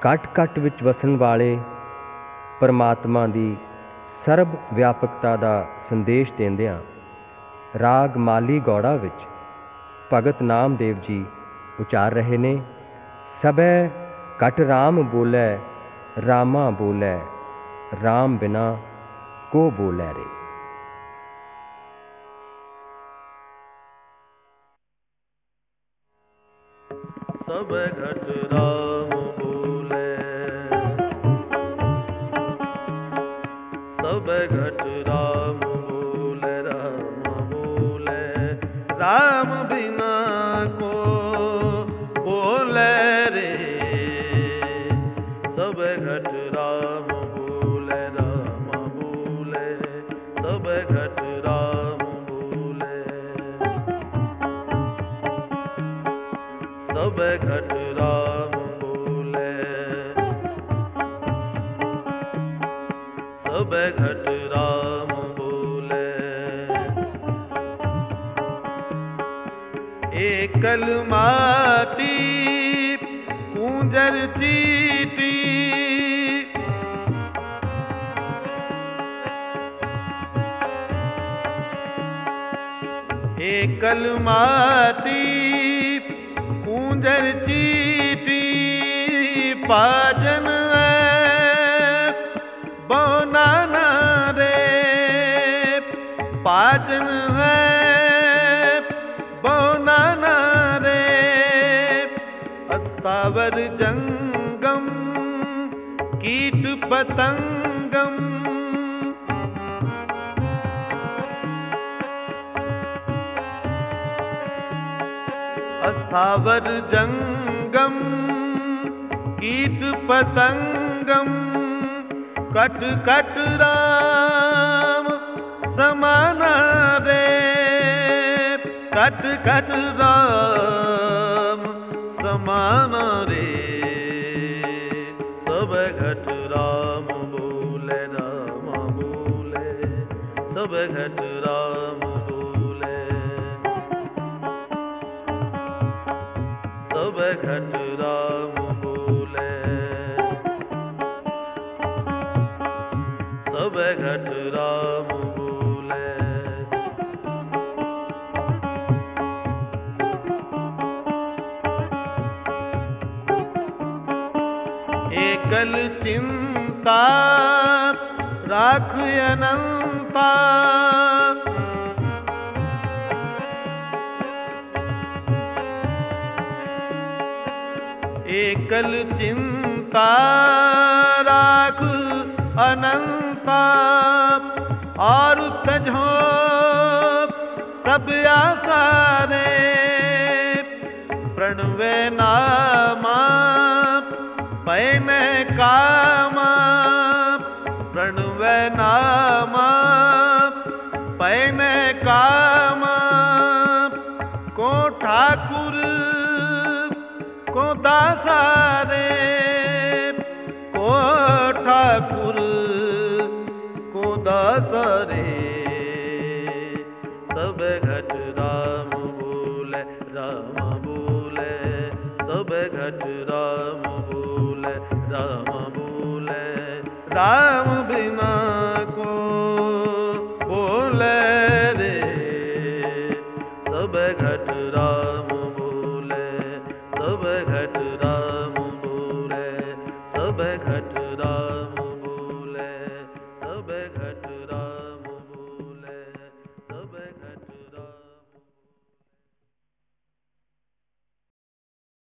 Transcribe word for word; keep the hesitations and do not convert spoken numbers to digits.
ਘਟ ਘਟ ਵਿੱਚ ਵਸਣ ਵਾਲੇ ਪਰਮਾਤਮਾ ਦੀ ਸਰਬ ਵਿਆਪਕਤਾ ਦਾ ਸੰਦੇਸ਼ ਦਿੰਦਿਆਂ ਰਾਗ ਮਾਲੀ ਗੌੜਾ ਵਿੱਚ ਭਗਤ ਨਾਮਦੇਵ ਜੀ ਉਚਾਰ ਰਹੇ ਨੇ, ਸਭੈ ਘਟ ਰਾਮ ਬੋਲੇ ਰਾਮਾ ਬੋਲੇ ਰਾਮ ਬਿਨਾ ਕੋ ਬੋਲੇ ਰੇ। ਸਭ ਘਟ ਰਾਮ ਬੋਲੇ, ਸਭ ਘਟ ਰਾਮ ਬੋਲੇ ਰਾਮ ਬੋਲੇ ਰਾਮ ਬਿਨਾ ਕੋ ਬੋਲੇ ਰੇ। ਸਭ ਘਟ ਰਾਮ ਬੋਲੇ ਰਾਮ ਬੋਲੇ, ਸਭ ਘਟ ਰਾਮ ਬੋਲੇ, ਸਭ ਘਟ ਰਾਮ ਬੋਲੇ, ਸਭ ਘਟ ਰਾਮ ਬੋਲੇ। एकल माटी पूंजर चीटी, एकल माटी पूंजर चीटी पाजन बोनाना रे, पाजन है बोनाना रे। अस्तावर जंगम कीट पतंगम, अस्तावर जंगम कीट पतंगम, कट कट राम समाना रे, कट कट राम समाना रे। सब घट राम बोले राम बोले, सब घट राम बोले, सब घट राम बोले, सब घट राम बोले। एकल चिंता राख अनंता, एकल चिंता राख अनंता, और तझो सब आसारे प्रणवे नामा पैने कामा, प्रणवे नामा पैने कामा। को ठाकुर को दासारे, को ठाकुर को दासारे। सब घट राम बोले राम बोले, सब घट राम बोले राम बोले राम बिना को बोले रे। सब घट राम बोले, सब घट